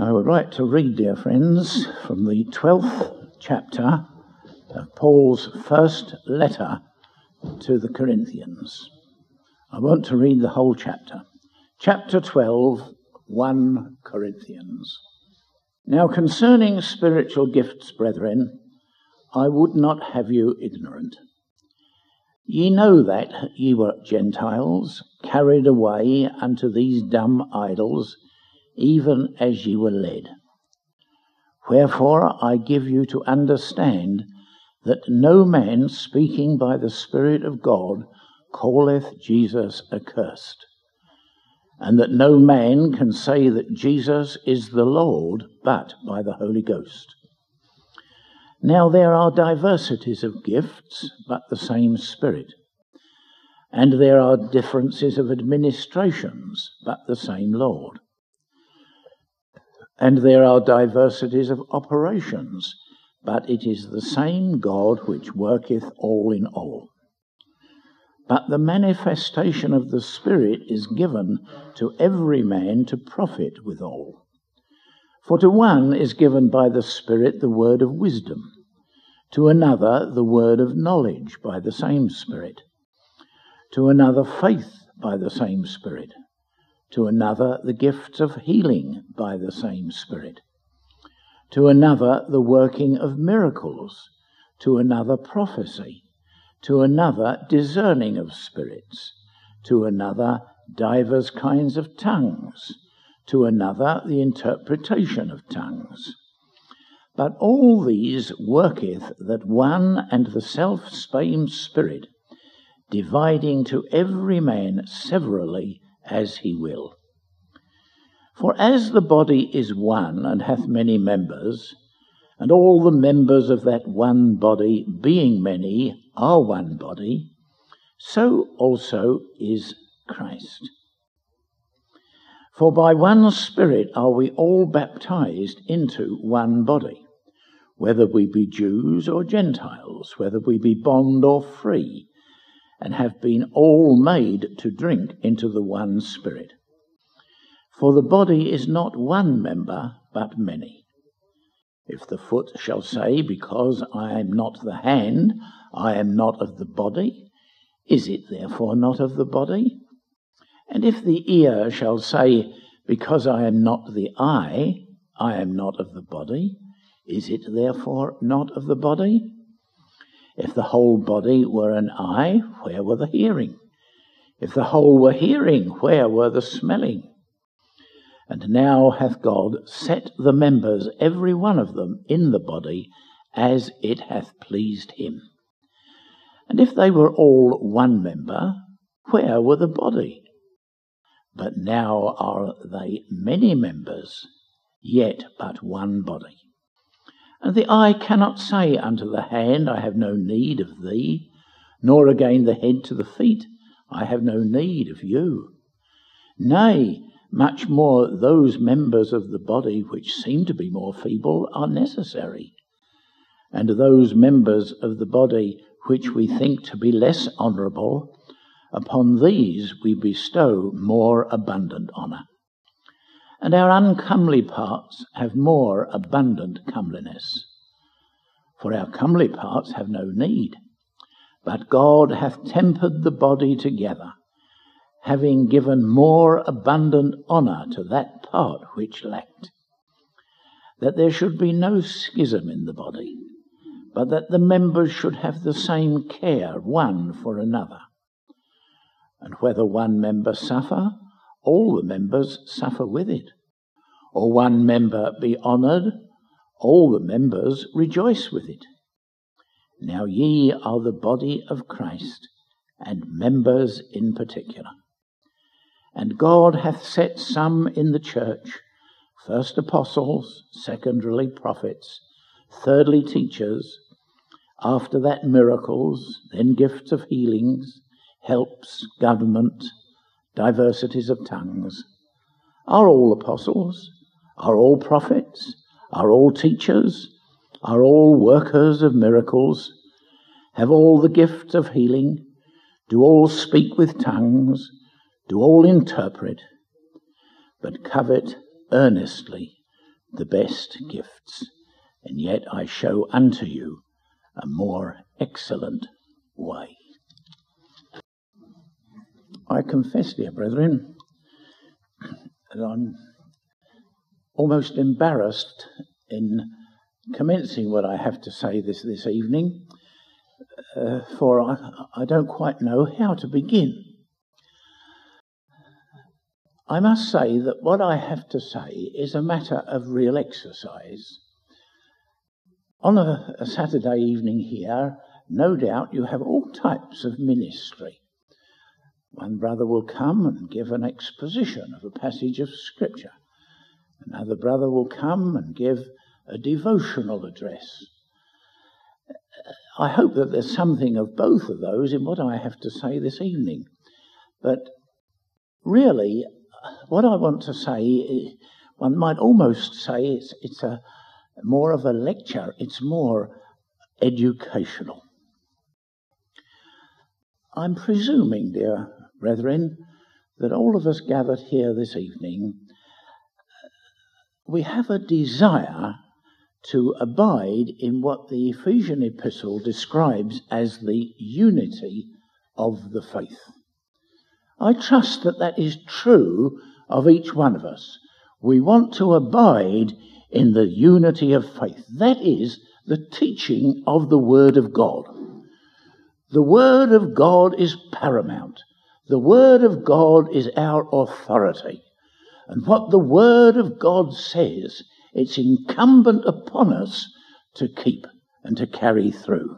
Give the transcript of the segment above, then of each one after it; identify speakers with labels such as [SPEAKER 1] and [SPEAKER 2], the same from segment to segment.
[SPEAKER 1] I would like to read, dear friends, from the 12th chapter of Paul's first letter to the Corinthians. I want to read the whole chapter. Chapter 12, 1 Corinthians. Now concerning spiritual gifts, brethren, I would not have you ignorant. Ye know that ye were Gentiles, carried away unto these dumb idols, even as ye were led. Wherefore I give you to understand that no man speaking by the Spirit of God calleth Jesus accursed, and that no man can say that Jesus is the Lord but by the Holy Ghost. Now there are diversities of gifts, but the same Spirit. And there are differences of administrations, but the same Lord. And there are diversities of operations, but it is the same God which worketh all in all. But the manifestation of the Spirit is given to every man to profit withal. For to one is given by the Spirit the word of wisdom, to another the word of knowledge by the same Spirit, to another faith by the same Spirit, to another the gifts of healing by the same Spirit, to another the working of miracles, to another prophecy, to another discerning of spirits, to another divers kinds of tongues, to another the interpretation of tongues. But all these worketh that one and the self-same Spirit, dividing to every man severally as he will. For as the body is one and hath many members, and all the members of that one body, being many, are one body, so also is Christ. For by one Spirit are we all baptized into one body, whether we be Jews or Gentiles, whether we be bond or free, and have been all made to drink into the one Spirit. For the body is not one member, but many. If the foot shall say, because I am not the hand, I am not of the body, is it therefore not of the body? And if the ear shall say, because I am not the eye, I am not of the body, is it therefore not of the body? If the whole body were an eye, where were the hearing? If the whole were hearing, where were the smelling? And now hath God set the members, every one of them, in the body, as it hath pleased him. And if they were all one member, where were the body? But now are they many members, yet but one body. And the eye cannot say unto the hand, I have no need of thee, nor again the head to the feet, I have no need of you. Nay, much more those members of the body which seem to be more feeble are necessary, and those members of the body which we think to be less honourable, upon these we bestow more abundant honour. And our uncomely parts have more abundant comeliness. For our comely parts have no need, but God hath tempered the body together, having given more abundant honour to that part which lacked, that there should be no schism in the body, but that the members should have the same care one for another. And whether one member suffer, all the members suffer with it. Or one member be honoured, all the members rejoice with it. Now ye are the body of Christ, and members in particular. And God hath set some in the church, first apostles, secondarily prophets, thirdly teachers, after that miracles, then gifts of healings, helps, government, diversities of tongues. Are all apostles? Are all prophets? Are all teachers? Are all workers of miracles? Have all the gifts of healing? Do all speak with tongues? Do all interpret? But covet earnestly the best gifts, and yet I show unto you a more excellent way. I confess, dear brethren, that I'm almost embarrassed in commencing what I have to say this evening, for I don't quite know how to begin. I must say that what I have to say is a matter of real exercise. On a Saturday evening here, no doubt you have all types of ministry. One brother will come and give an exposition of a passage of Scripture. Another brother will come and give a devotional address. I hope that there's something of both of those in what I have to say this evening. But really, what I want to say, one might almost say it's a more of a lecture. It's more educational. I'm presuming, dear brethren, that all of us gathered here this evening, we have a desire to abide in what the Ephesian epistle describes as the unity of the faith. I trust that that is true of each one of us. We want to abide in the unity of faith. That is the teaching of the Word of God. The Word of God is paramount. The Word of God is our authority. And what the Word of God says, it's incumbent upon us to keep and to carry through.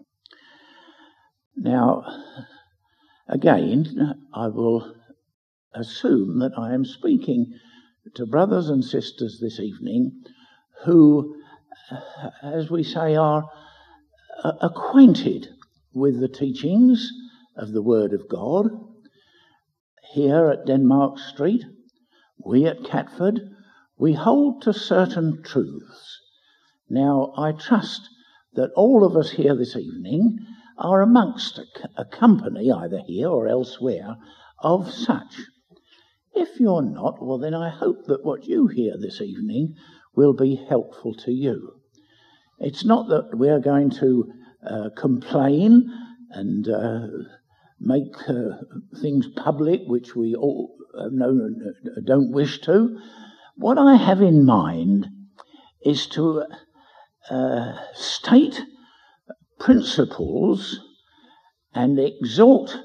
[SPEAKER 1] Now, again, I will assume that I am speaking to brothers and sisters this evening who, as we say, are acquainted with the teachings of the Word of God. Here at Denmark Street, we at Catford, we hold to certain truths. Now, I trust that all of us here this evening are amongst a company, either here or elsewhere, of such. If you're not, well then I hope that what you hear this evening will be helpful to you. It's not that we're going to complain and make things public, which we all don't wish to. What I have in mind is to state principles and exhort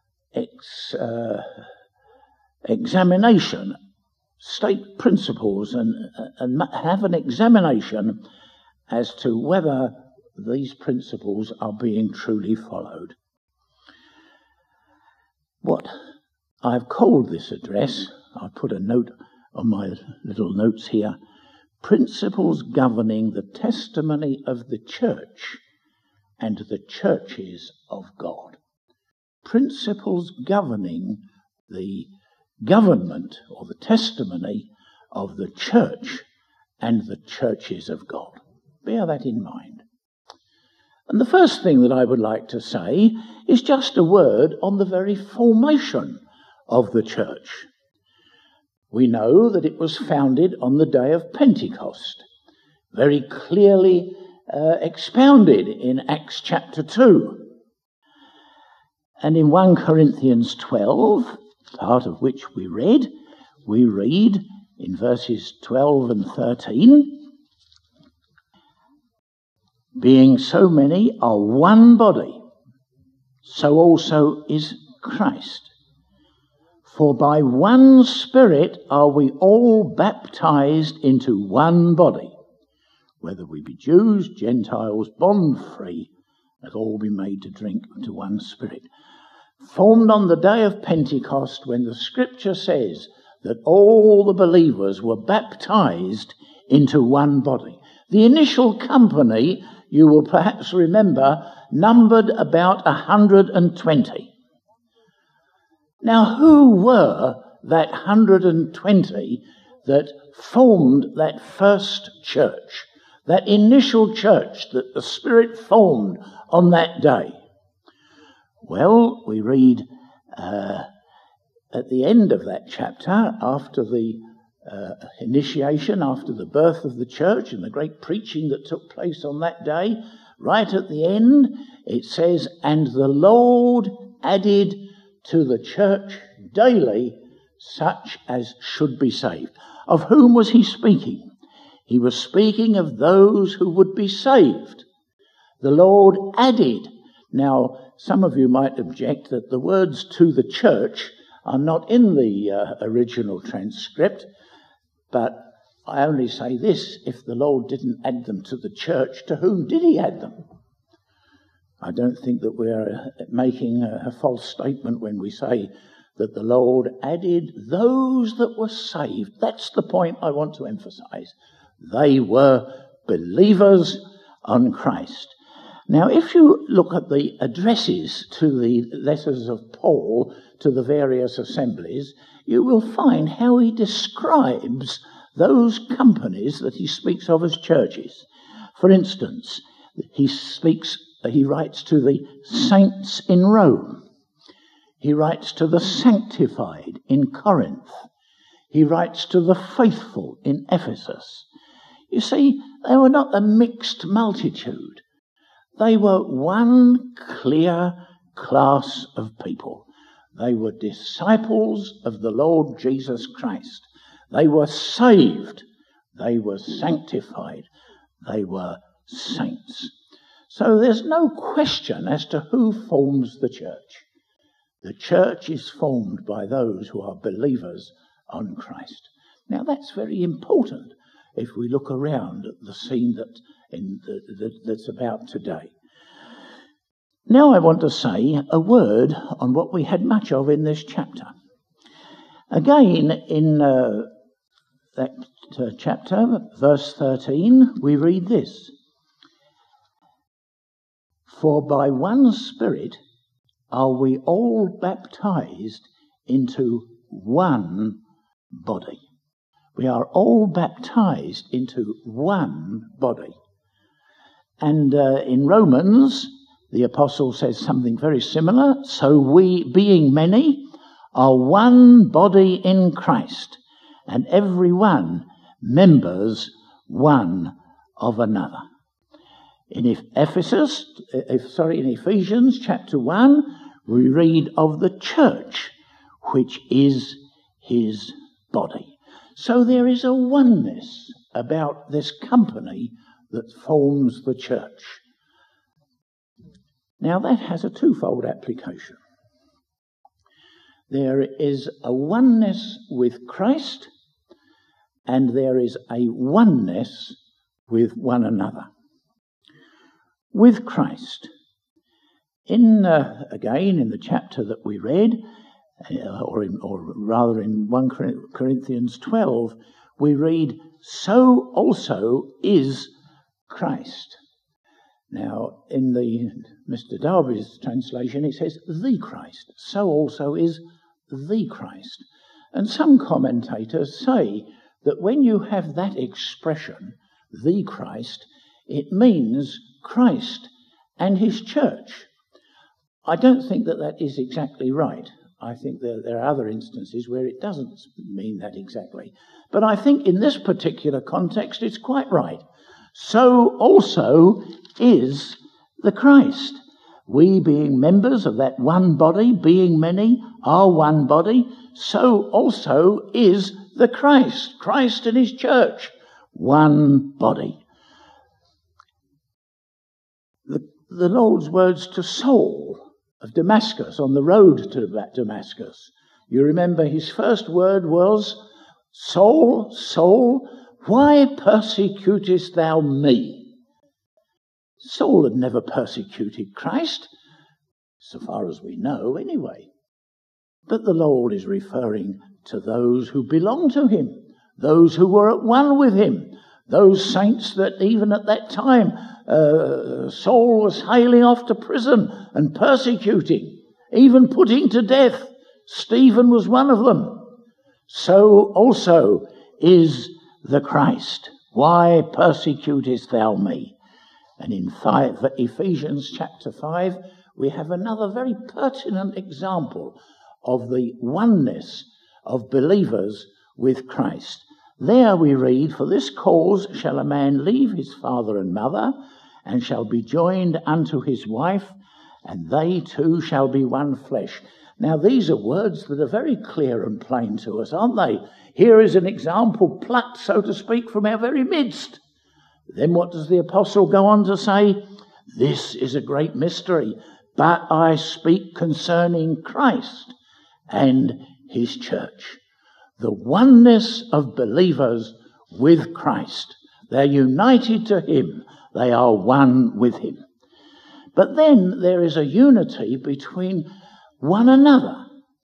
[SPEAKER 1] examination, state principles and have an examination as to whether these principles are being truly followed. What I've called this address, I put a note on my little notes here, Principles Governing the Testimony of the Church and the Churches of God. Principles governing the government or the testimony of the church and the churches of God. Bear that in mind. And the first thing that I would like to say is just a word on the very formation of the church. We know that it was founded on the day of Pentecost, very clearly expounded in Acts chapter 2. And in 1 Corinthians 12, part of which we read in verses 12 and 13, being so many are one body, so also is Christ. For by one Spirit are we all baptized into one body, whether we be Jews, Gentiles, bond-free, that all be made to drink to one Spirit. Formed on the day of Pentecost, when the Scripture says that all the believers were baptized into one body. The initial company, you will perhaps remember, numbered about 120. Now, who were that 120 that formed that first church, that initial church that the Spirit formed on that day? Well, we read at the end of that chapter, after the initiation after the birth of the church and the great preaching that took place on that day, right at the end, it says, "And the Lord added to the church daily such as should be saved." Of whom was he speaking? He was speaking of those who would be saved. The Lord added. Now, some of you might object that the words "to the church" are not in the original transcript, but I only say this: if the Lord didn't add them to the church, to whom did he add them? I don't think that we're making a false statement when we say that the Lord added those that were saved. That's the point I want to emphasize. They were believers on Christ. Now, if you look at the addresses to the letters of Paul to the various assemblies, you will find how he describes those companies that he speaks of as churches. For instance, he writes to the saints in Rome. He writes to the sanctified in Corinth. He writes to the faithful in Ephesus. You see, they were not a mixed multitude. They were one clear class of people. They were disciples of the Lord Jesus Christ. They were saved. They were sanctified. They were saints. So there's no question as to who forms the church. The church is formed by those who are believers on Christ. Now that's very important if we look around at the scene that's about today. Now I want to say a word on what we had much of in this chapter. Again, in that chapter, verse 13, we read this: "For by one Spirit are we all baptized into one body." We are all baptized into one body. And in Romans, the apostle says something very similar. "So we, being many, are one body in Christ, and every one members one of another." In Ephesians chapter 1, we read of the church, which is his body. So there is a oneness about this company that forms the church. Now that has a twofold application. There is a oneness with Christ, and there is a oneness with one another. With Christ. Again, in the chapter that we read, or rather in 1 Corinthians 12, we read, "So also is Christ." Now, in Mr. Darby's translation, it says, "the Christ." So also is the Christ. And some commentators say that when you have that expression, the Christ, it means Christ and his church. I don't think that is exactly right. I think there are other instances where it doesn't mean that exactly. But I think in this particular context, it's quite right. So also is the Christ. We, being members of that one body, being many, are one body, so also is the Christ. Christ and his church, one body. The Lord's words to Saul of Damascus, on the road to Damascus. You remember his first word was, "Saul, Saul, why persecutest thou me?" Saul had never persecuted Christ, so far as we know anyway. But the Lord is referring to those who belong to him, those who were at one with him, those saints that even at that time Saul was hailing off to prison and persecuting, even putting to death. Stephen was one of them. So also is the Christ. Why persecutest thou me? And in Ephesians chapter 5, we have another very pertinent example of the oneness of believers with Christ. There we read, "For this cause shall a man leave his father and mother, and shall be joined unto his wife, and they two shall be one flesh." Now these are words that are very clear and plain to us, aren't they? Here is an example plucked, so to speak, from our very midst. Then what does the apostle go on to say? "This is a great mystery, but I speak concerning Christ and his church." The oneness of believers with Christ. They're united to him. They are one with him. But then there is a unity between one another.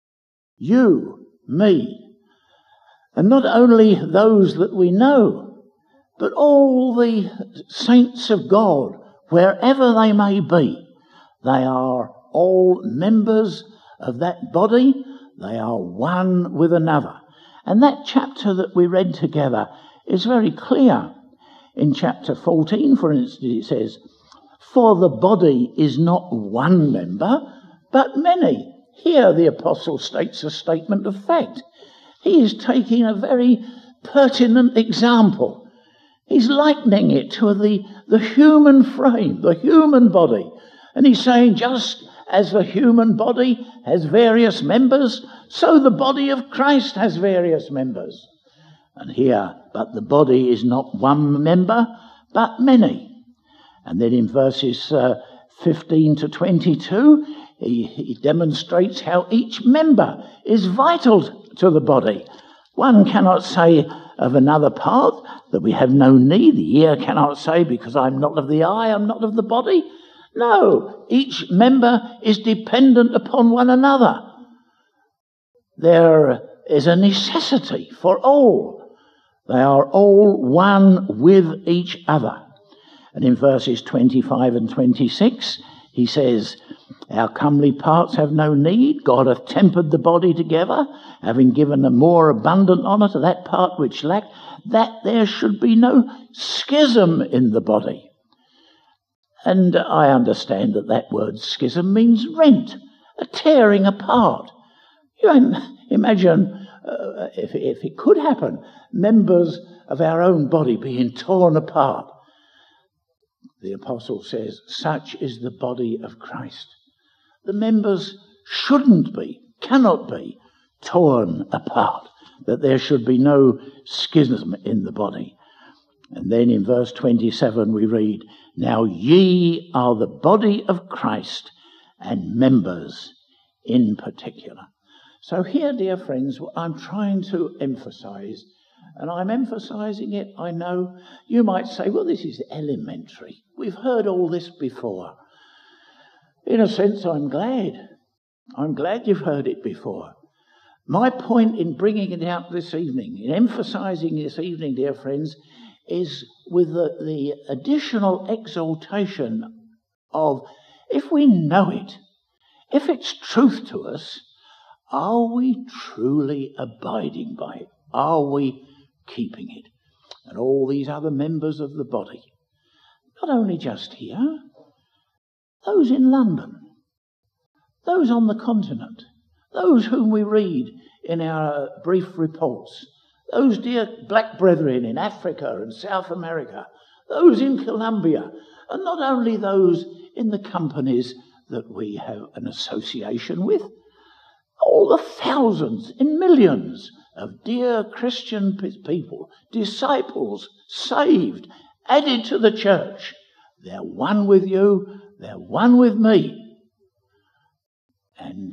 [SPEAKER 1] You, me, and not only those that we know, but all the saints of God, wherever they may be. They are all members of that body. They are one with another. And that chapter that we read together is very clear. In chapter 14, for instance, it says, "For the body is not one member, but many." Here the apostle states a statement of fact. He is taking a very pertinent example. He's likening it to the human frame, the human body. And he's saying, just as the human body has various members, so the body of Christ has various members. And here, "But the body is not one member, but many." And then in verses 15 to 22, he demonstrates how each member is vital to the body. One cannot say of another part that we have no need. The ear cannot say, "Because I'm not of the eye, I'm not of the body." No, each member is dependent upon one another. There is a necessity for all. They are all one with each other. And in verses 25 and 26, he says, "Our comely parts have no need. God hath tempered the body together, having given a more abundant honour to that part which lacked, that there should be no schism in the body." And I understand that word schism means rent, a tearing apart. You imagine if it could happen, members of our own body being torn apart. The apostle says, such is the body of Christ. The members shouldn't be, cannot be torn apart, that there should be no schism in the body. And then in verse 27 we read, "Now ye are the body of Christ, and members in particular." So here, dear friends, what I'm trying to emphasize, and I'm emphasizing it, I know you might say, well, this is elementary. We've heard all this before. In a sense, I'm glad. I'm glad you've heard it before. My point in bringing it out this evening, in emphasizing this evening, dear friends, is with the additional exaltation of, if we know it, if it's truth to us, are we truly abiding by it? Are we keeping it? And all these other members of the body, not only just here, those in London, those on the continent, those whom we read in our brief reports, those dear black brethren in Africa and South America, those in Colombia, and not only those in the companies that we have an association with, all the thousands and millions of dear Christian people, disciples, saved, added to the church. They're one with you, they're one with me. And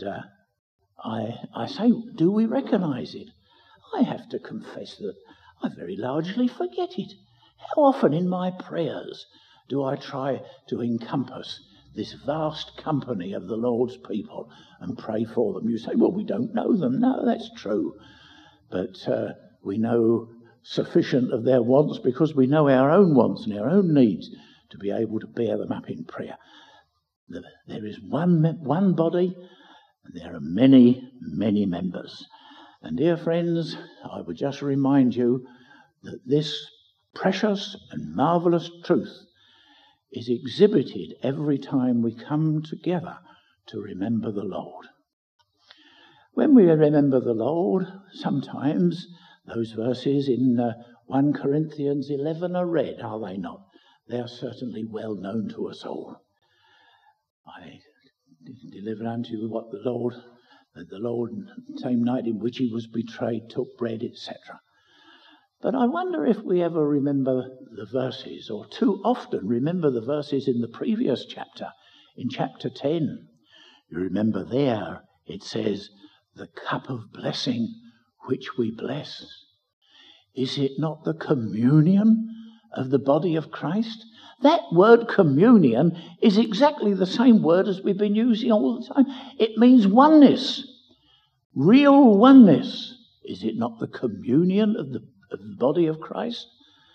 [SPEAKER 1] I say, do we recognize it? I have to confess that I very largely forget it. How often in my prayers do I try to encompass this vast company of the Lord's people and pray for them? You say, well, we don't know them. No, that's true. But we know sufficient of their wants because we know our own wants and our own needs to be able to bear them up in prayer. There is one body, and there are many, many members. And dear friends, I would just remind you that this precious and marvellous truth is exhibited every time we come together to remember the Lord. When we remember the Lord, sometimes Those verses in 1 Corinthians 11 are read, are they not? They are certainly well known to us all. I deliver unto you what the Lord, same night in which he was betrayed, took bread, etc. But I wonder if we ever remember the verses, or too often remember the verses in the previous chapter, in chapter 10. You remember there, it says, the cup of blessing which we bless. Is it not the communion of the body of Christ? That word communion is exactly the same word as we've been using all the time. It means oneness, real oneness. Is it not the communion of the body of Christ,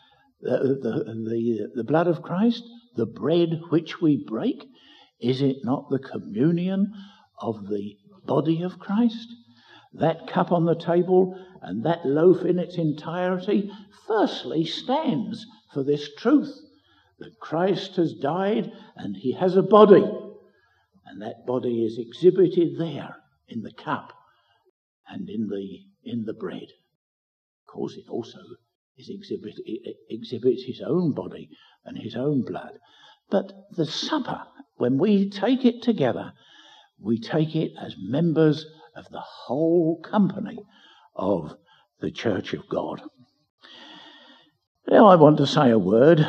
[SPEAKER 1] the blood of Christ, the bread which we break? Is it not the communion of the body of Christ? That cup on the table and that loaf in its entirety firstly stands for this truth, that Christ has died and he has a body, and that body is exhibited there in the cup and in the bread. Of course, it also exhibits his own body and his own blood. But the supper, when we take it together, we take it as members of the whole company of the Church of God. Now I want to say a word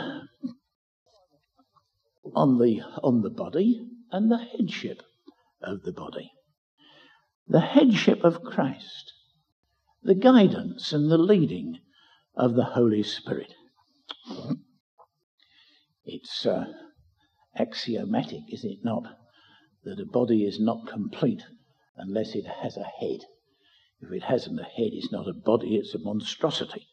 [SPEAKER 1] on the body and the headship of the body. The headship of Christ, the guidance and the leading of the Holy Spirit. It's axiomatic, is it not, that a body is not complete unless it has a head. If it hasn't a head, it's not a body, it's a monstrosity.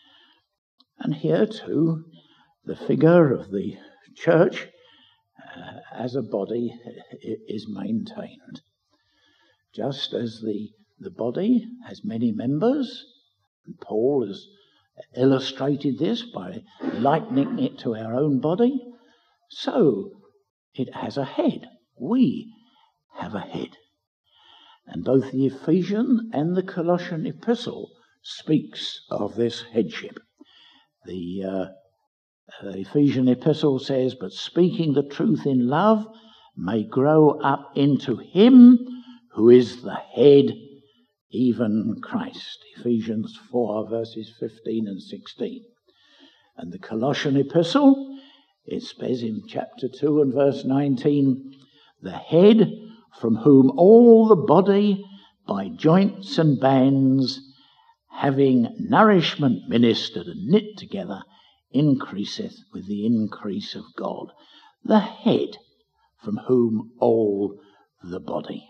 [SPEAKER 1] And here too, the figure of the church as a body is maintained. Just as the body has many members, and Paul has illustrated this by likening it to our own body, so it has a head. We have a head. And both the Ephesian and the Colossian epistle speaks of this headship. The Ephesian epistle says, but speaking the truth in love may grow up into him who is the head, even Christ. Ephesians 4 verses 15 and 16. And the Colossian epistle, it says in chapter 2 and verse 19, the head from whom all the body by joints and bands, having nourishment ministered and knit together, increaseth with the increase of God. The head from whom all the body.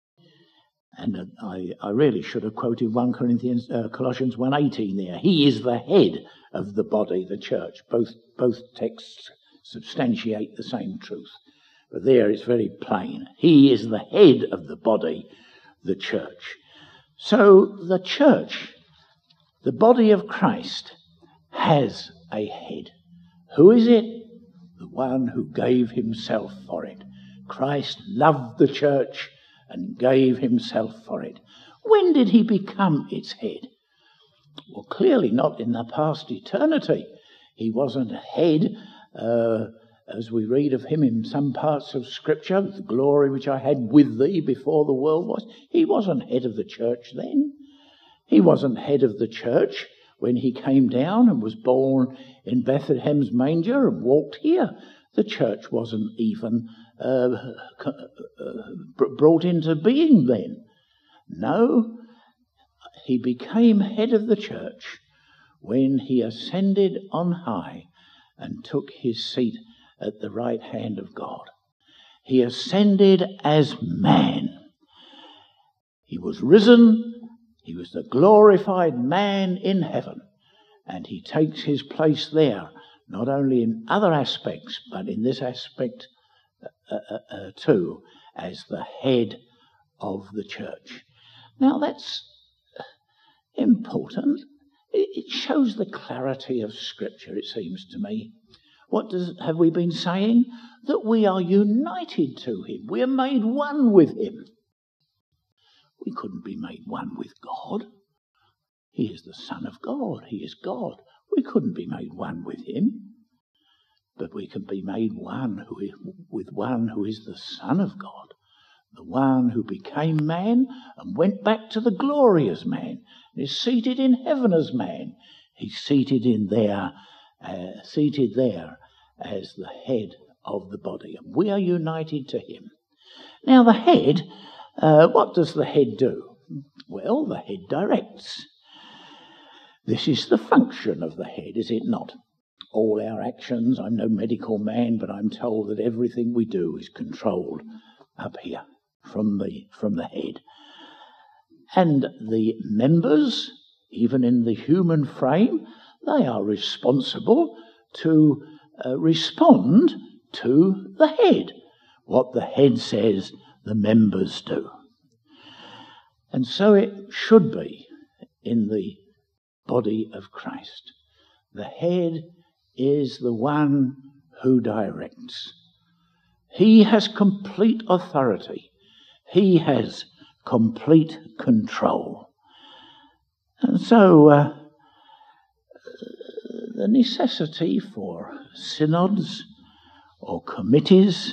[SPEAKER 1] And I really should have quoted Colossians 1:18 there. He is the head of the body, the church. Both texts substantiate the same truth. But there it's very plain. He is the head of the body, the church. So the church, the body of Christ, has a head. Who is it? The one who gave himself for it. Christ loved the church and gave himself for it. When did he become its head? Well, clearly not in the past eternity. He wasn't head, as we read of him in some parts of Scripture, the glory which I had with thee before the world was. He wasn't head of the church then. He wasn't head of the church when he came down and was born in Bethlehem's manger and walked here. The church wasn't even brought into being then. No, he became head of the church when he ascended on high and took his seat at the right hand of God. He ascended as man. He was risen. He was the glorified man in heaven. And he takes his place there, not only in other aspects, but in this aspect too, as the head of the church. Now that's important. It shows the clarity of Scripture, it seems to me. What have we been saying? That we are united to him. We are made one with him. We couldn't be made one with God. He is the Son of God. He is God. We couldn't be made one with him, but we can be made one with one who is the Son of God, the one who became man and went back to the glory as man, and is seated in heaven as man. He's seated there as the head of the body, and we are united to him. Now the head, what does the head do? Well, the head directs. This is the function of the head, is it not? All our actions, I'm no medical man, but I'm told that everything we do is controlled up here from the head. And the members, even in the human frame, they are responsible to respond to the head. What the head says, the members do. And so it should be in the body of Christ. The head is the one who directs. He has complete authority. He has complete control. And so the necessity for synods or committees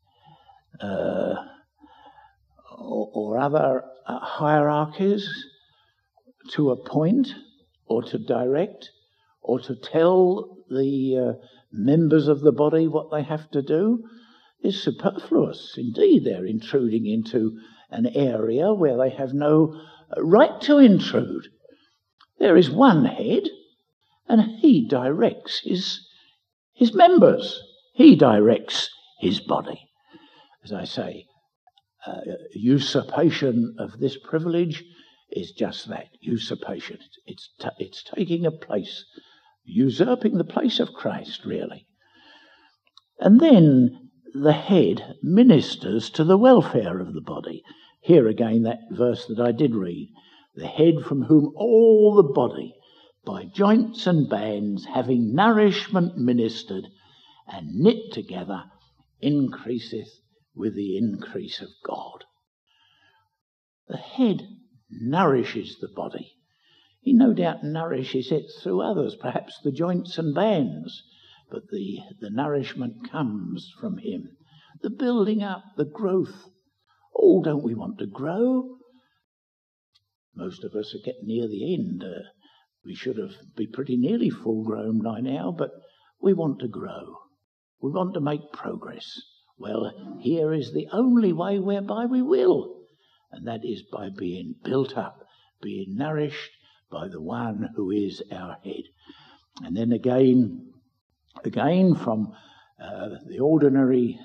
[SPEAKER 1] or other hierarchies to appoint or to direct or to tell the members of the body what they have to do is superfluous. Indeed, they're intruding into an area where they have no right to intrude. There is one head, and he directs his members. He directs his body. As I say, usurpation of this privilege is just that, usurpation. It's taking a place, usurping the place of Christ, really. And then the head ministers to the welfare of the body. Here again, that verse that I did read. The head from whom all the body, by joints and bands, having nourishment ministered and knit together, increaseth with the increase of God. The head nourishes the body. He no doubt nourishes it through others, perhaps the joints and bands, but the nourishment comes from him. The building up, the growth. Oh, don't we want to grow? Most of us are getting near the end. We should be pretty nearly full grown by now, but we want to grow. We want to make progress. Well, here is the only way whereby we will, and that is by being built up, being nourished by the one who is our head. And then again from the ordinary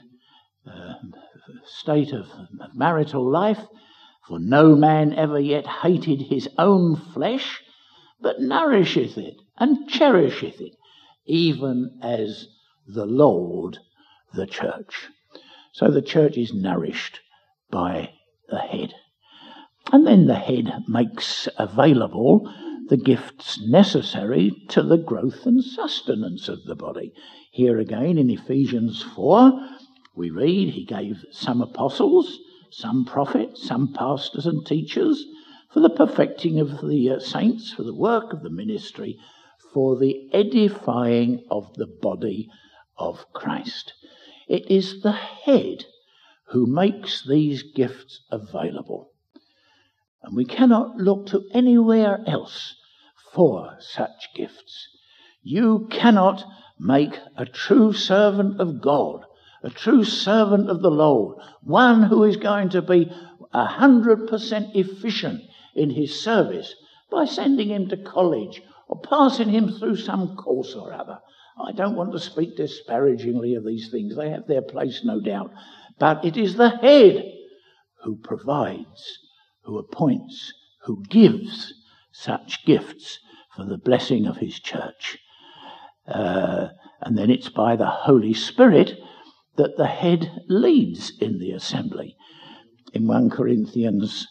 [SPEAKER 1] state of marital life, for no man ever yet hated his own flesh, but nourisheth it and cherisheth it, even as the Lord the church. So the church is nourished by the head. And then the head makes available the gifts necessary to the growth and sustenance of the body. Here again in Ephesians 4, we read, he gave some apostles, some prophets, some pastors and teachers, for the perfecting of the saints, for the work of the ministry, for the edifying of the body of Christ. It is the head who makes these gifts available. And we cannot look to anywhere else for such gifts. You cannot make a true servant of God, a true servant of the Lord, one who is going to be 100% efficient in his service by sending him to college or passing him through some course or other. I don't want to speak disparagingly of these things. They have their place, no doubt. But it is the head who provides, who appoints, who gives such gifts for the blessing of his church. And then it's by the Holy Spirit that the head leads in the assembly. In 1 Corinthians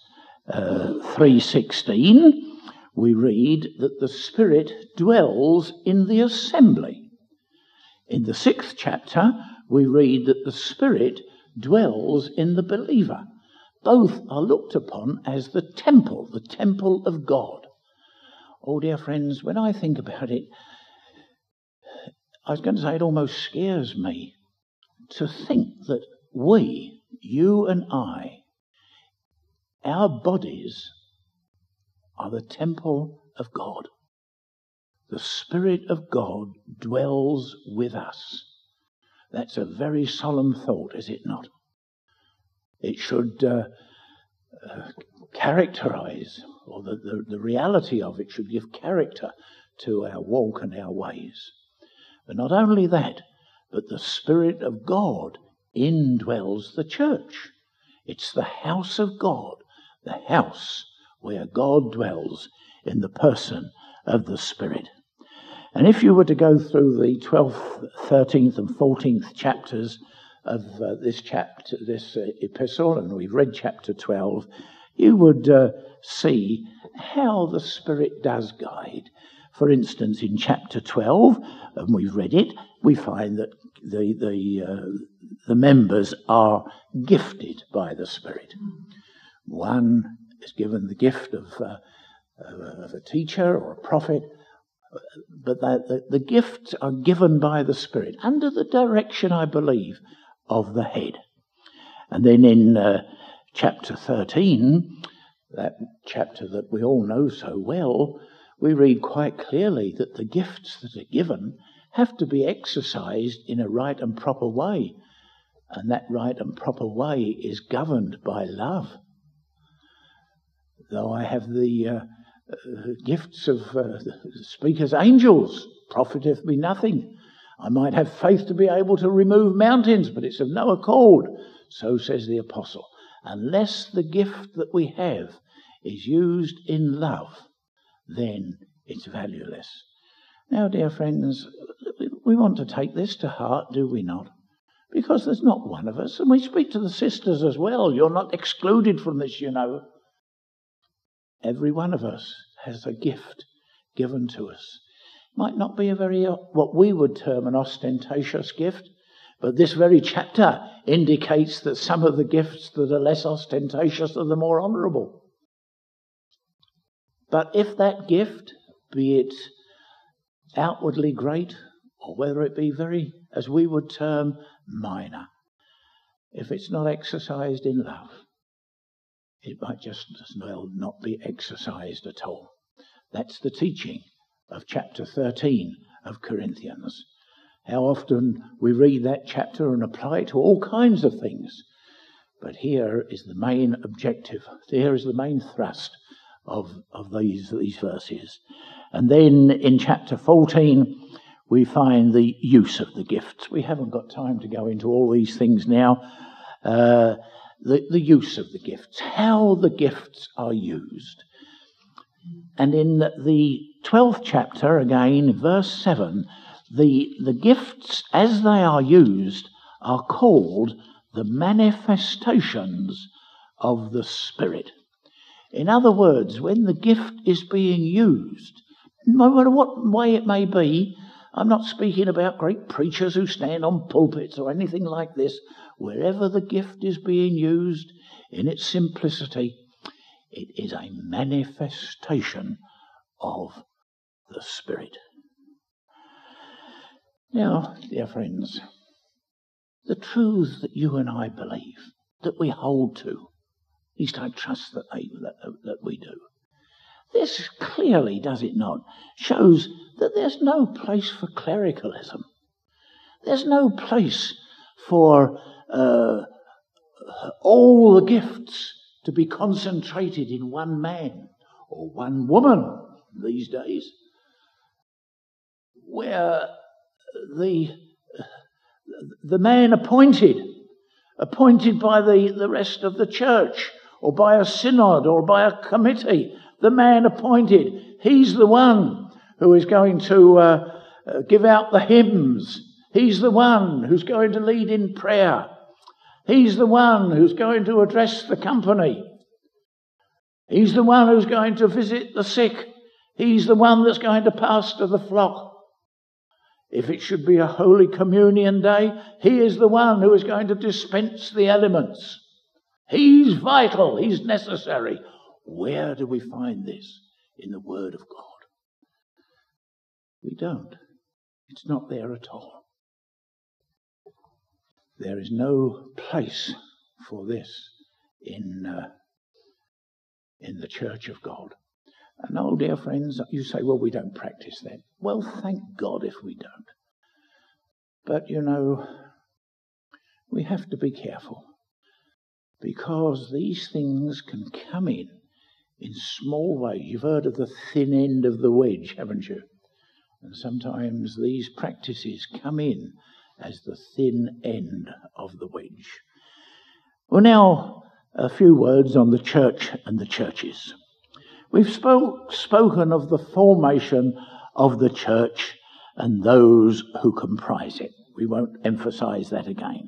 [SPEAKER 1] 3:16, we read that the Spirit dwells in the assembly. In the 6th chapter, we read that the Spirit dwells in the believer. Both are looked upon as the temple of God. Oh, dear friends, when I think about it, I was going to say it almost scares me to think that we, you and I, our bodies are the temple of God. The Spirit of God dwells with us. That's a very solemn thought, is it not? It should characterize, or the reality of it should give character to our walk and our ways. But not only that, but the Spirit of God indwells the church. It's the house of God, the house where God dwells in the person of the Spirit. And if you were to go through the 12th, 13th and 14th chapters of this epistle, and we've read chapter 12, you would see how the Spirit does guide. For instance, in chapter 12, and we've read it, we find that the members are gifted by the Spirit. One is given the gift of a teacher or a prophet, but the gifts are given by the Spirit under the direction, I believe, of the head. And then in chapter 13, that chapter that we all know so well, we read quite clearly that the gifts that are given have to be exercised in a right and proper way. And that right and proper way is governed by love. Though I have the gifts of speakers, angels, profiteth me nothing. I might have faith to be able to remove mountains, but it's of no accord. So says the apostle. Unless the gift that we have is used in love, then it's valueless. Now, dear friends, we want to take this to heart, do we not? Because there's not one of us, and we speak to the sisters as well. You're not excluded from this, you know. Every one of us has a gift given to us. Might not be a very, what we would term an ostentatious gift, but this very chapter indicates that some of the gifts that are less ostentatious are the more honourable. But if that gift, be it outwardly great, or whether it be very, as we would term, minor, if it's not exercised in love, it might just as well not be exercised at all. That's the teaching of chapter 13 of Corinthians. How often we read that chapter and apply it to all kinds of things. But here is the main objective. Here is the main thrust of these verses. And then in chapter 14, we find the use of the gifts. We haven't got time to go into all these things now. The use of the gifts, how the gifts are used. And in the 12th chapter, again, verse 7, the gifts as they are used are called the manifestations of the Spirit. In other words, when the gift is being used, no matter what way it may be, I'm not speaking about great preachers who stand on pulpits or anything like this. Wherever the gift is being used in its simplicity, it is a manifestation of the Spirit. Now, dear friends, the truths that you and I believe, that we hold to, at least I trust that we do. This clearly, does it not, shows that there's no place for clericalism. There's no place for all the gifts to be concentrated in one man or one woman these days, where the man appointed by the rest of the church, or by a synod, or by a committee, the man appointed, he's the one who is going to give out the hymns. He's the one who's going to lead in prayer. He's the one who's going to address the company. He's the one who's going to visit the sick. He's the one that's going to pastor the flock. If it should be a Holy Communion day, he is the one who is going to dispense the elements. He's vital. He's necessary. Where do we find this? In the Word of God. We don't. It's not there at all. There is no place for this in the church of God. And oh, dear friends, you say, well, we don't practice that. Well, thank God if we don't. But, we have to be careful, because these things can come in small ways. You've heard of the thin end of the wedge, haven't you? And sometimes these practices come in as the thin end of the wedge. Well, now, a few words on the church and the churches. We've spoken of the formation of the church and those who comprise it. We won't emphasize that again.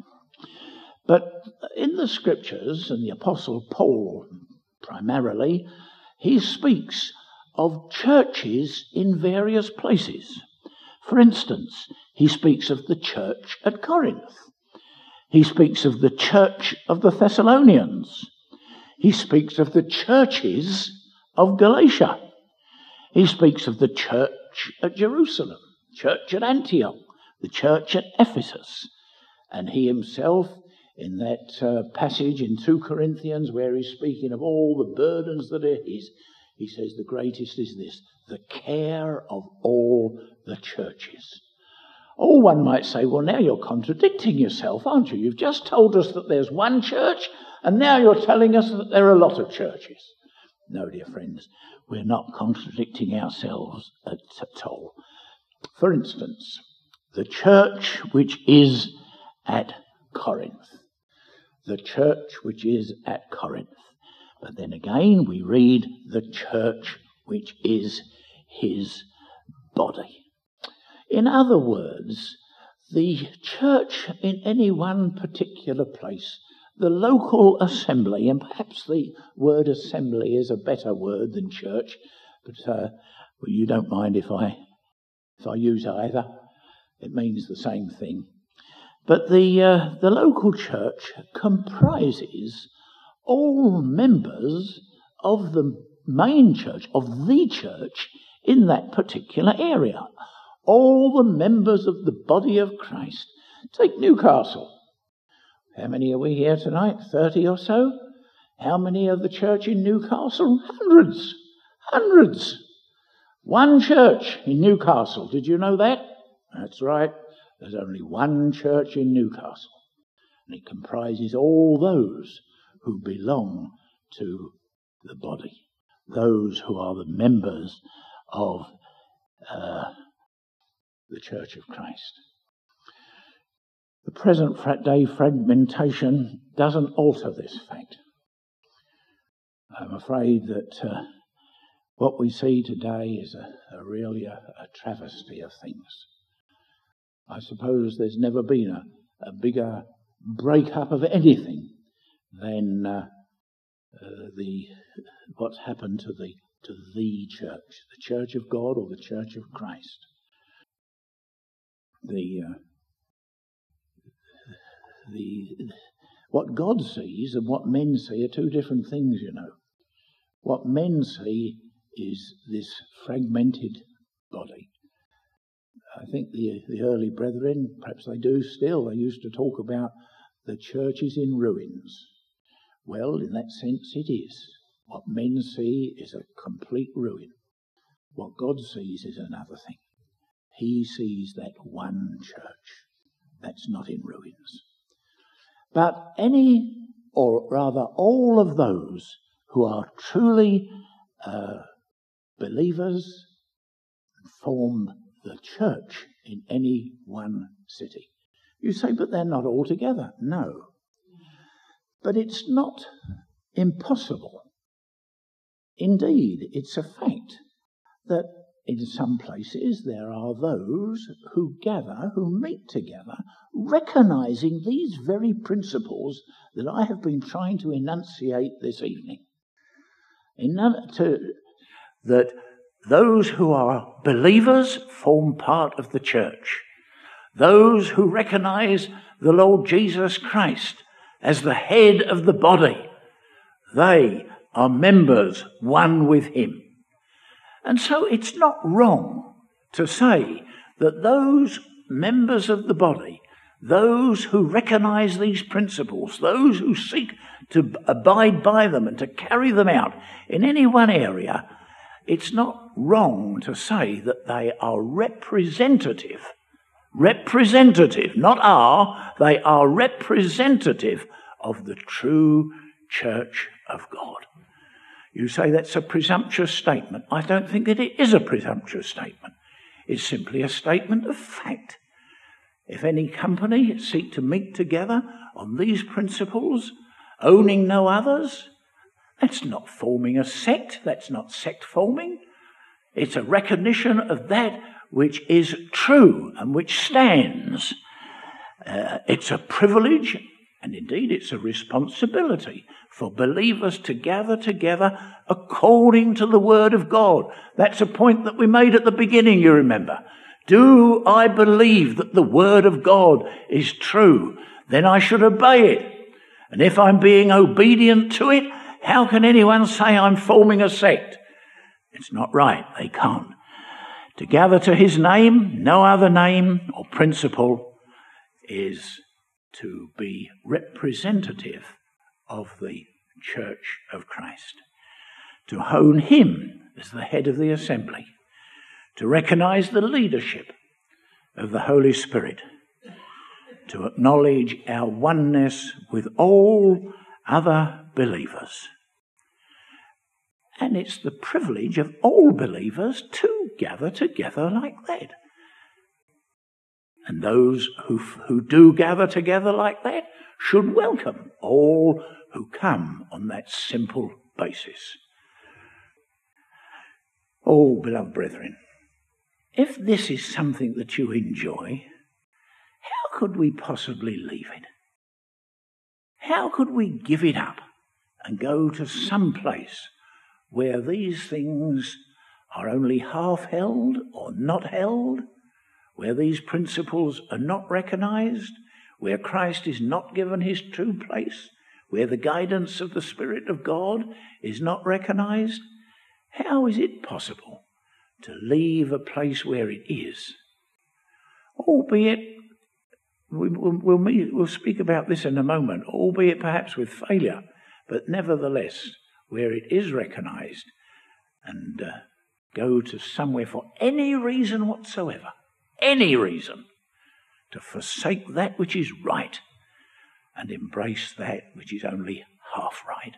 [SPEAKER 1] But in the scriptures, and the Apostle Paul primarily, he speaks of churches in various places. For instance, he speaks of the church at Corinth. He speaks of the church of the Thessalonians. He speaks of the churches of Galatia. He speaks of the church at Jerusalem, church at Antioch, the church at Ephesus. And he himself, in that passage in 2 Corinthians where he's speaking of all the burdens that are his, he says the greatest is this, the care of all the churches. Oh, one might say, well, now you're contradicting yourself, aren't you? You've just told us that there's one church, and now you're telling us that there are a lot of churches. No, dear friends, we're not contradicting ourselves at all. For instance, the church which is at Corinth. The church which is at Corinth. But then again, we read the church which is his body. In other words, the church in any one particular place, the local assembly, and perhaps the word assembly is a better word than church, but well, you don't mind if I use either. It means the same thing. But the local church comprises all members of the main church, of the church in that particular area. All the members of the body of Christ. Take Newcastle. How many are we here tonight? 30 or so? How many of the church in Newcastle? Hundreds. Hundreds. One church in Newcastle. Did you know that? That's right. There's only one church in Newcastle. And it comprises all those who belong to the body. Those who are the members of the Church of Christ. The present day fragmentation doesn't alter this fact. I'm afraid that what we see today is really a travesty of things. I suppose there's never been a bigger break-up of anything than what's happened to the church, the Church of God or the Church of Christ. What God sees and what men see are two different things, you know. What men see is this fragmented body. I think the early brethren, perhaps they do still, they used to talk about the church is in ruins. Well, in that sense it is. What men see is a complete ruin. What God sees is another thing. He sees that one church that's not in ruins. But any, or rather all of those who are truly believers form the church in any one city. You say, but they're not all together. No. But it's not impossible. Indeed, it's a fact that in some places there are those who gather, who meet together, recognizing these very principles that I have been trying to enunciate this evening. That those who are believers form part of the church. Those who recognize the Lord Jesus Christ as the head of the body, they are members one with him. And so it's not wrong to say that those members of the body, those who recognise these principles, those who seek to abide by them and to carry them out in any one area, it's not wrong to say that they are representative, not are, they are representative of the true church of God. You say that's a presumptuous statement. I don't think that it is a presumptuous statement. It's simply a statement of fact. If any company seek to meet together on these principles, owning no others, that's not forming a sect, that's not sect forming. It's a recognition of that which is true and which stands. It's a privilege, and indeed it's a responsibility for believers to gather together according to the Word of God. That's a point that we made at the beginning, you remember. Do I believe that the Word of God is true? Then I should obey it. And if I'm being obedient to it, how can anyone say I'm forming a sect? It's not right. They can't. To gather to his name, no other name or principle, is to be representative of the Church of Christ. To own him as the head of the assembly. To recognise the leadership of the Holy Spirit. To acknowledge our oneness with all other believers. And it's the privilege of all believers to gather together like that. And those who do gather together like that should welcome all who come on that simple basis. Oh, beloved brethren, if this is something that you enjoy, how could we possibly leave it? How could we give it up and go to some place where these things are only half held or not held, where these principles are not recognised, where Christ is not given his true place, where the guidance of the Spirit of God is not recognised? How is it possible to leave a place where it is? Albeit, we'll speak about this in a moment, albeit perhaps with failure, but nevertheless, where it is recognised, and go to somewhere for any reason whatsoever, any reason, to forsake that which is right and embrace that which is only half right.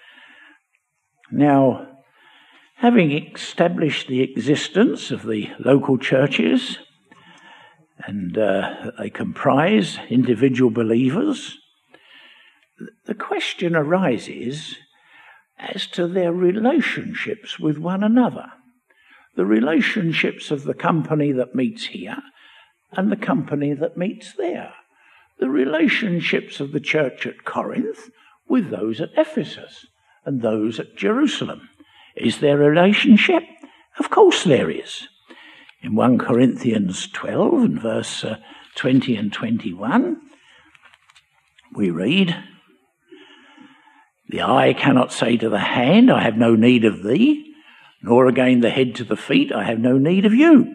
[SPEAKER 1] Now, having established the existence of the local churches, and they comprise individual believers, the question arises as to their relationships with one another. The relationships of the company that meets here and the company that meets there. The relationships of the church at Corinth with those at Ephesus and those at Jerusalem. Is there a relationship? Of course there is. In 1 Corinthians 12 and verse 20 and 21, we read, "The eye cannot say to the hand, I have no need of thee, nor again the head to the feet, I have no need of you.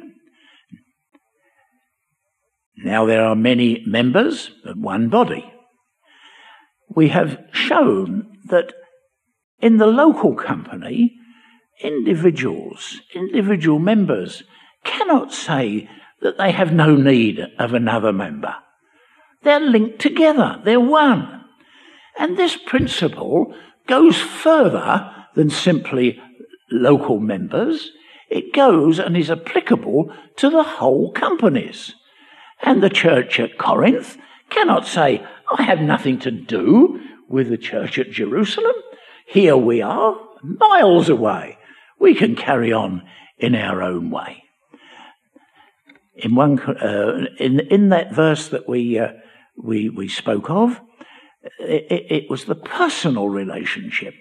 [SPEAKER 1] Now there are many members, but one body." We have shown that in the local company, individual members cannot say that they have no need of another member. They're linked together. They're one. And this principle goes further than simply local members. It goes and is applicable to the whole companies. And the church at Corinth cannot say, I have nothing to do with the church at Jerusalem. Here we are, miles away. We can carry on in our own way. In that verse that we spoke of, it was the personal relationship,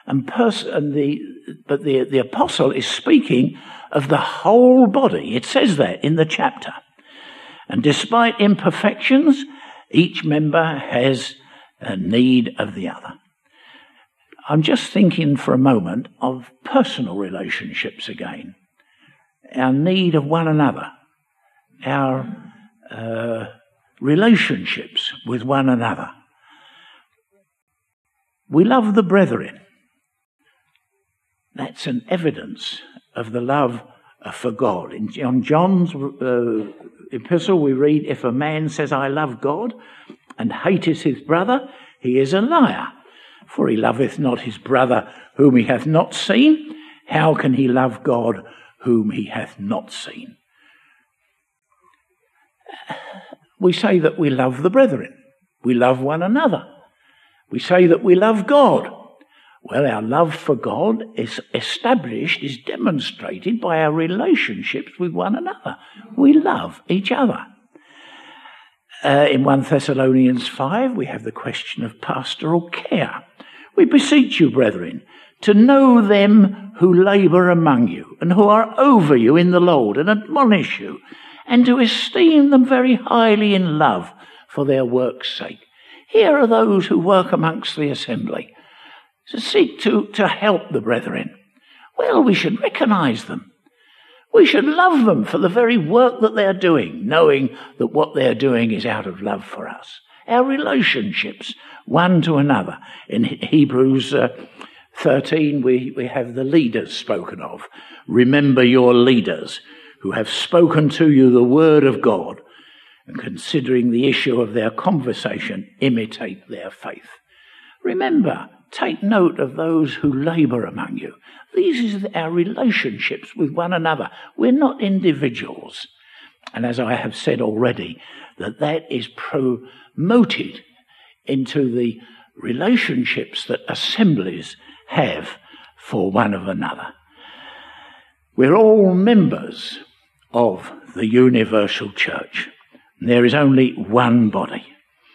[SPEAKER 1] but the apostle is speaking of the whole body. It says that in the chapter. And despite imperfections, each member has a need of the other. I'm just thinking for a moment of personal relationships again. our need of one another, our relationships with one another. We love the brethren. That's an evidence of the love for God. In John's epistle we read, if a man says, I love God, and hateth his brother, he is a liar. For he loveth not his brother whom he hath not seen. How can he love God whom he hath not seen? We say that we love the brethren. We love one another. We say that we love God. Well, our love for God is established, is demonstrated by our relationships with one another. We love each other. In 1 Thessalonians 5, we have the question of pastoral care. We beseech you, brethren, to know them who labour among you and who are over you in the Lord and admonish you, and to esteem them very highly in love for their work's sake. Here are those who work amongst the assembly, to seek to help the brethren. Well, we should recognise them. We should love them for the very work that they're doing, knowing that what they're doing is out of love for us. Our relationships, one to another. In Hebrews 13, we have the leaders spoken of. Remember your leaders who have spoken to you the word of God, and considering the issue of their conversation, imitate their faith. Remember, take note of those who labour among you. These are our relationships with one another. We're not individuals. And as I have said already, that is promoted into the relationships that assemblies have for one of another. We're all members of the universal church. There is only one body.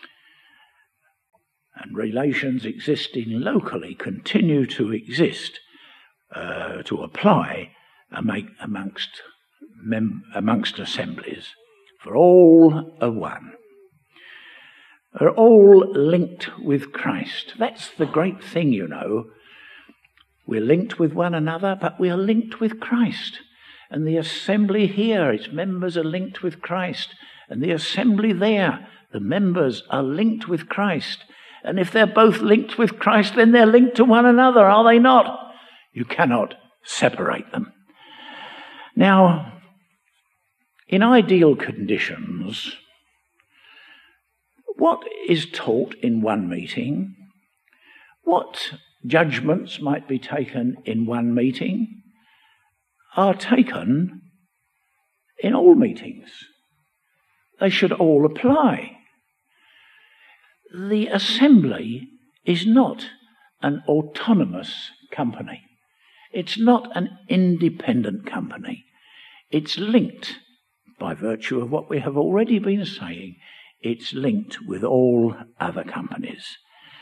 [SPEAKER 1] And relations existing locally continue to exist, to apply amongst assemblies, for all are one. Are all linked with Christ. That's the great thing, you know. We're linked with one another, but we are linked with Christ. And the assembly here, its members are linked with Christ. And the assembly there, the members are linked with Christ. And if they're both linked with Christ, then they're linked to one another, are they not? You cannot separate them. Now, in ideal conditions, what is taught in one meeting? What judgments might be taken in one meeting are taken in all meetings. They should all apply. The assembly is not an autonomous company. It's not an independent company. It's linked, by virtue of what we have already been saying, it's linked with all other companies.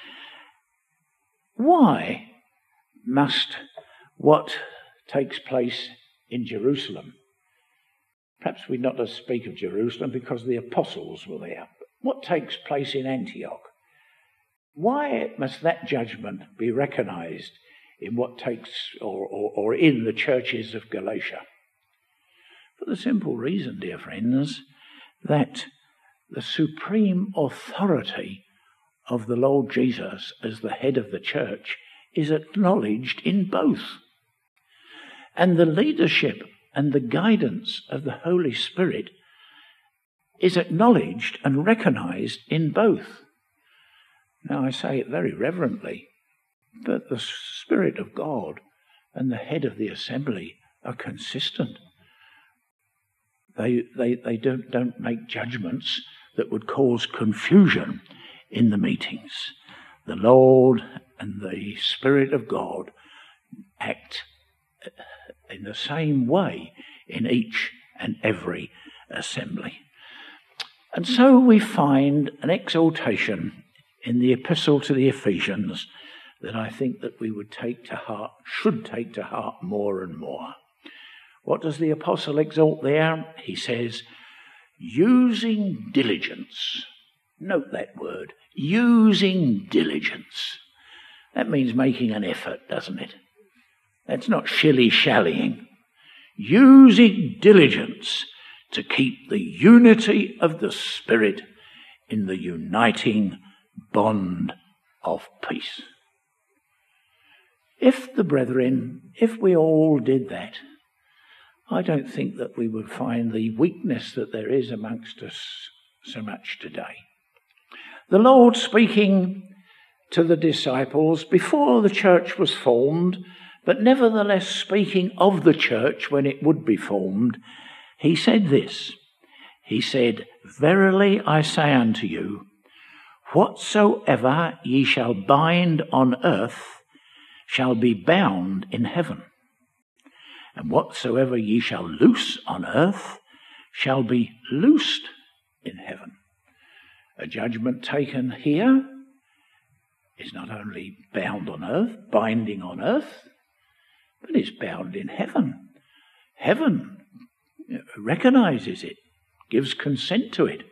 [SPEAKER 1] Why must what takes place in Jerusalem, perhaps we not to speak of Jerusalem because the apostles were there, what takes place in Antioch, why must that judgment be recognised in what takes, or in the churches of Galatia? For the simple reason, dear friends, that the supreme authority of the Lord Jesus as the head of the church is acknowledged in both. And the leadership and the guidance of the Holy Spirit is acknowledged and recognised in both. Now, I say it very reverently, but the Spirit of God and the head of the assembly are consistent. They don't make judgments that would cause confusion in the meetings. The Lord and the Spirit of God act in the same way in each and every assembly. And so we find an exhortation in the epistle to the Ephesians that I think that we would take to heart, should take to heart more and more. What does the apostle exhort there? He says, using diligence. Note that word, using diligence. That means making an effort, doesn't it? That's not shilly-shallying. using diligence to keep the unity of the Spirit in the uniting bond of peace. If we all did that, I don't think that we would find the weakness that there is amongst us so much today. The Lord, speaking to the disciples before the church was formed, but nevertheless speaking of the church when it would be formed, he said this. He said, "Verily I say unto you, whatsoever ye shall bind on earth shall be bound in heaven, and whatsoever ye shall loose on earth shall be loosed in heaven." A judgment taken here is not only bound on earth, binding on earth, but is bound in heaven. Heaven recognises it, gives consent to it.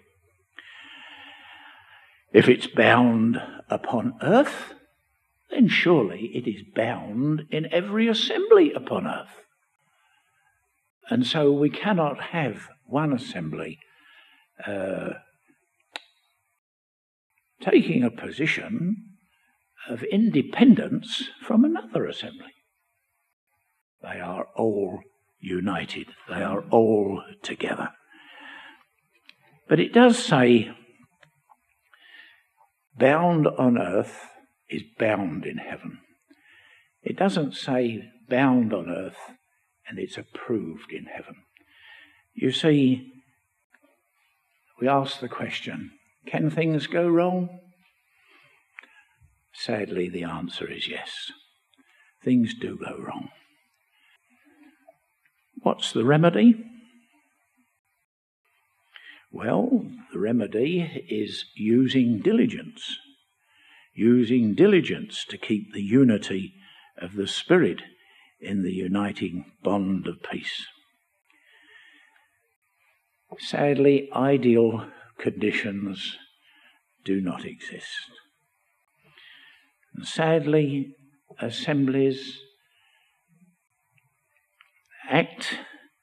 [SPEAKER 1] If it's bound upon earth, then surely it is bound in every assembly upon earth. And so we cannot have one assembly taking a position of independence from another assembly. They are all united. They are all together. But it does say, bound on earth is bound in heaven. It doesn't say bound on earth and it's approved in heaven. You see, we ask the question, can things go wrong? Sadly, the answer is yes. Things do go wrong. What's the remedy? Well, the remedy is using diligence to keep the unity of the Spirit in the uniting bond of peace. Sadly, ideal conditions do not exist. And sadly, assemblies act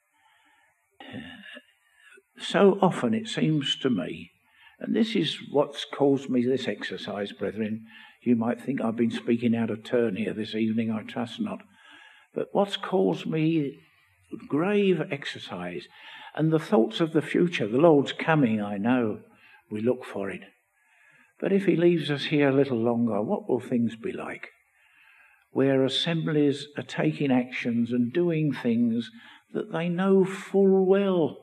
[SPEAKER 1] so often, it seems to me, and this is what's caused me this exercise, brethren. You might think I've been speaking out of turn here this evening, I trust not. But what's caused me grave exercise and the thoughts of the future, the Lord's coming, I know, we look for it. But if he leaves us here a little longer, what will things be like? Where assemblies are taking actions and doing things that they know full well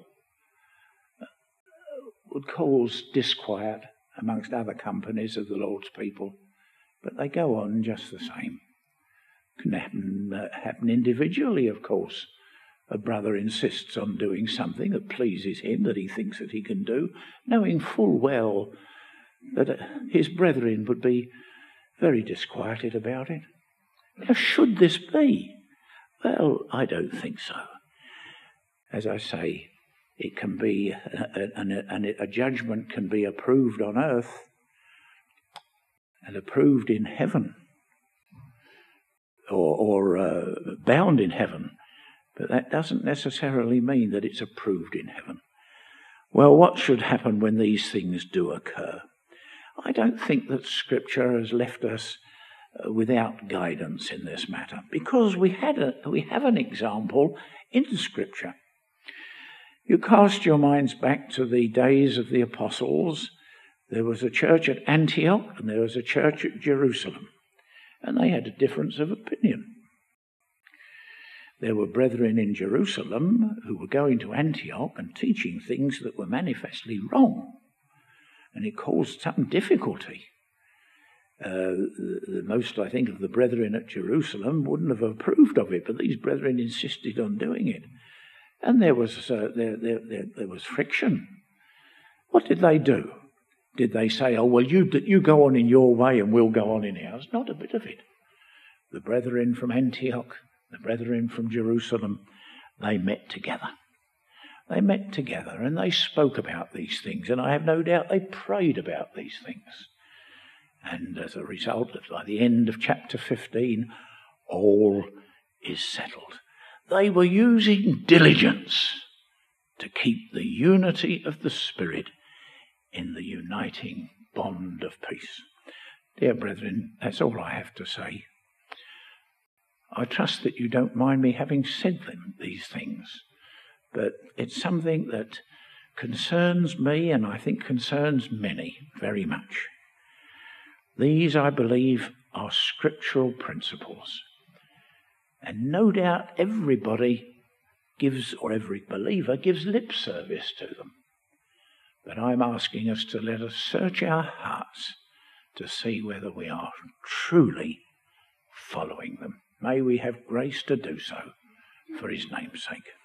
[SPEAKER 1] would cause disquiet amongst other companies of the Lord's people. But they go on just the same. Can happen individually, of course. A brother insists on doing something that pleases him, that he thinks that he can do, knowing full well that his brethren would be very disquieted about it. Now, should this be? Well, I don't think so. As I say, it can be, a judgment can be approved on earth and approved in heaven, or bound in heaven, but that doesn't necessarily mean that it's approved in heaven. Well, what should happen when these things do occur? I don't think that Scripture has left us without guidance in this matter, because we have an example in Scripture. You cast your minds back to the days of the apostles. There was a church at Antioch and there was a church at Jerusalem, and they had a difference of opinion. There were brethren in Jerusalem who were going to Antioch and teaching things that were manifestly wrong, and it caused some difficulty. Most, I think, of the brethren at Jerusalem wouldn't have approved of it, but these brethren insisted on doing it. And there was friction. What did they do? Did they say, "Oh, well, you go on in your way and we'll go on in ours"? Not a bit of it. The brethren from Antioch, the brethren from Jerusalem, they met together. They met together and they spoke about these things, and I have no doubt they prayed about these things. And as a result, by the end of chapter 15, all is settled. they were using diligence to keep the unity of the Spirit in the uniting bond of peace. Dear brethren, that's all I have to say. I trust that you don't mind me having said these things, but it's something that concerns me and I think concerns many very much. These, I believe, are scriptural principles, and no doubt everybody gives, or every believer gives lip service to them. But I'm asking us to let us search our hearts to see whether we are truly following them. May we have grace to do so for his name's sake.